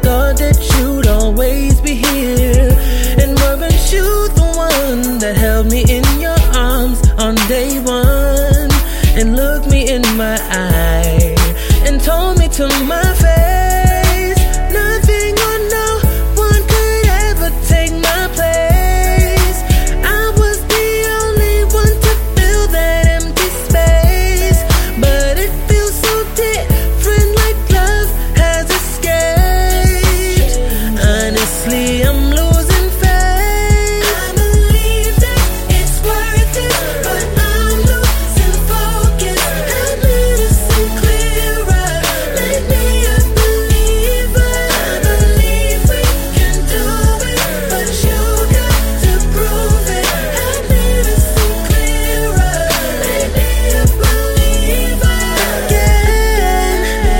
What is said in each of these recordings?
thought that you'd always be here. And weren't you the one that held me in your arms on day one, and looked me in my eye and told me to my face, nothing or no one could ever take my place. I was the only one to fill that empty space, but it feels so different, like love has escaped. Honestly, I'm losing faith. I believe that it's worth it, but I'm losing focus. Help me to see clearer. Make me a believer. I believe we can do it, but you got to prove it. Help me to see clearer. Make me a believer again.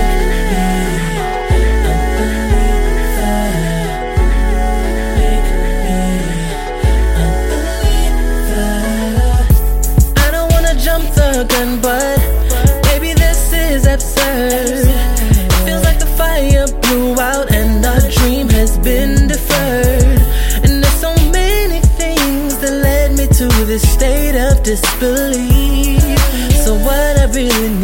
I don't wanna jump the gun, but baby, this is absurd. It feels like the fire blew out and our dream has been deferred. And there's so many things that led me to this state of disbelief. So what I really